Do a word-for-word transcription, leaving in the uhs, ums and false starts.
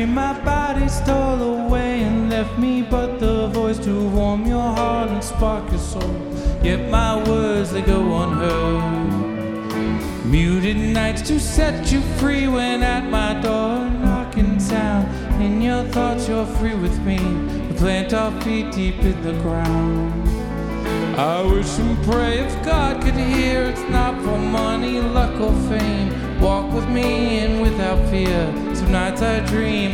dream my body stole away and left me but the voice to warm your heart and spark your soul. Yet my words, they go unheard. Muted nights to set you free when at my door knocking sound. In your thoughts you're free with me to plant our feet deep in the ground. I wish and pray if God could hear, it's not for money, luck or fame. Walk with me and without fear. Some nights I dream